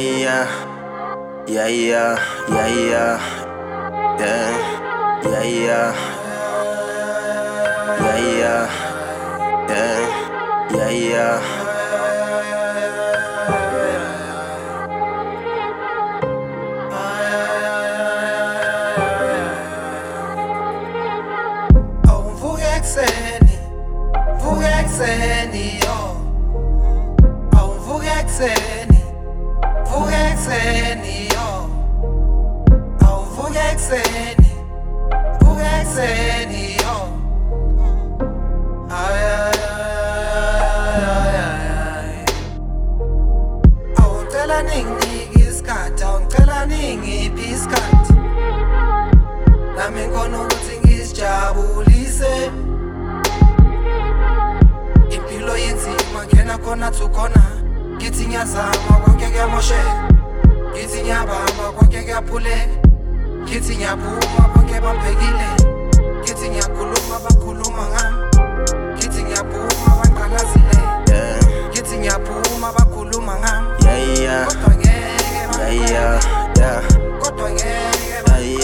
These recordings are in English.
yeah, yeah, yeah, yeah, yeah, yeah, yeah, yeah, yeah, yeah, yeah, yeah, yeah. Vuka yo. Vuka ekseni yo. Vuka ekseni yo. Awucela ninginike isikhathi, awucela ningiphi isikhathi, nami ngikhona ukuthi ngisijabulise. Impilo yenzima ngena khona to khona, ngithi ngiyazama konke kuyamosheka, ngithi ngiyabamba konke kuyaphuleka, ngithi ngiyaphuma bonke bambhekile, ngithi ngiyakhuluma bakhuluma ngami, ngithi ngiyaphuma bangqalazile, ngithi ngiyaphuma bakhuluma ngami, kodwa ngeke kodwa ngeke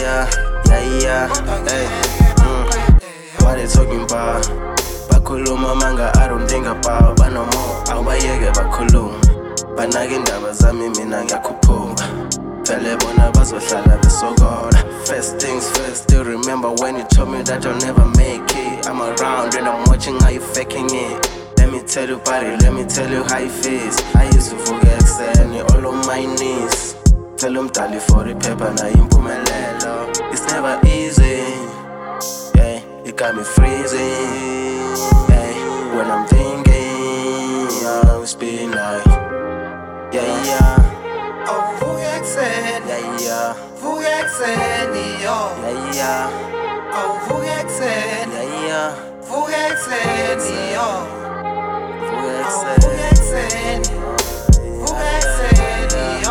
What they talking about? Bakhuluma manga, I don't think about but no more, awubayeke bakhuluma, banake indaba zami mina ngiyakhuphuka, vele bona bazohlala besokola. First things first, still remember when you told me that you'll never make it. I'm around and I'm watching how you faking it. Let me tell you about it, let me tell you how it feels. I used to forget extending all on my knees. Tell them tally for the paper, na impumelelo. It's never easy, yeah, it got me freezing, yeah, when I'm thinking, it's been like, yeah, yeah. Vuka ekseni, Yeah, yeah, vuka ekseni yo. yeah, yeah, Vuka ekseni, yeah, yeah. vuka ekseni yo. Vuka Vuka ekseni. ekseni, vuka ekseni yo.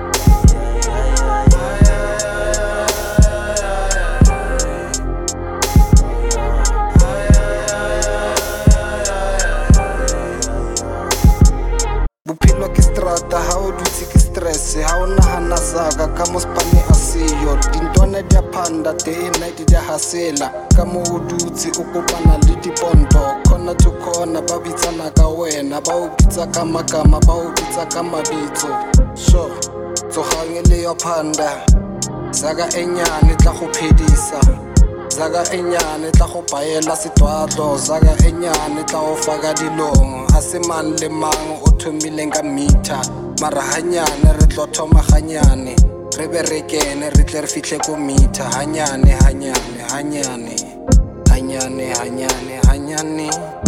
Bophelo ke strata, ha o dutse ke stress, ha o nahana saka ka mo spane a seyo, dintwana di a phanda day and night di a hasela, ka mo o dutse o kopana le dipondo, corner to corner ba bitsana ka wena, ba o bitsa ka magama, ba o bitsa ka mabitso. So tsogang le yo phanda, zaka enyane tla go phedisa, zaka enyane tla go paela setwatlo, zaka enyane tla go faka dilong, a se mang le mang o thomileng ka meter, mara hanyane re tlo thoma ganyane, re be re kene re tle re fitlhe ko meter, hanyane hanyane hanyane hanyane hanyane hanyane.